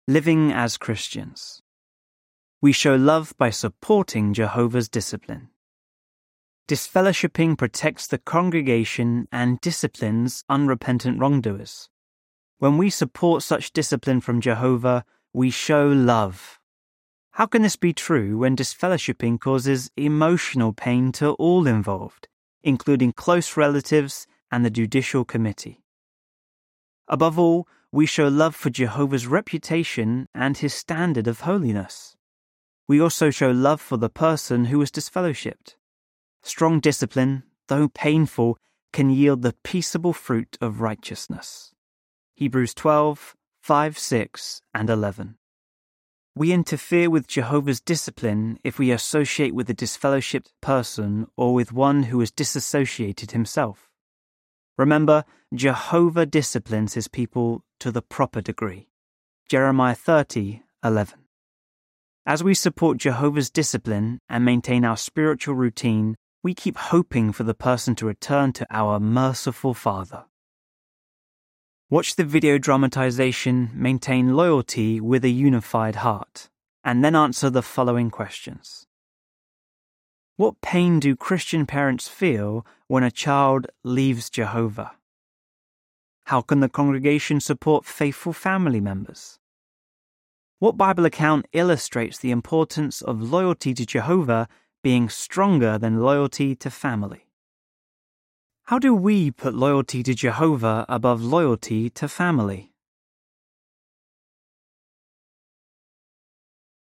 Living as Christians. We show love by supporting Jehovah's discipline. Disfellowshipping protects the congregation and disciplines unrepentant wrongdoers. When we support such discipline from Jehovah, we show love. How can this be true when disfellowshipping causes emotional pain to all involved, including close relatives and the judicial committee? Above all, we show love for Jehovah's reputation and his standard of holiness. We also show love for the person who was disfellowshipped. Strong discipline, though painful, can yield the peaceable fruit of righteousness. Hebrews 12, 5, 6, and 11. We interfere with Jehovah's discipline if we associate with a disfellowshipped person or with one who has disassociated himself. Remember, Jehovah disciplines his people to the proper degree. Jeremiah 30, 11. As we support Jehovah's discipline and maintain our spiritual routine, we keep hoping for the person to return to our merciful Father. Watch the video dramatization Maintain Loyalty with a Unified Heart, and then answer the following questions. What pain do Christian parents feel when a child leaves Jehovah? How can the congregation support faithful family members? What Bible account illustrates the importance of loyalty to Jehovah being stronger than loyalty to family? How do we put loyalty to Jehovah above loyalty to family?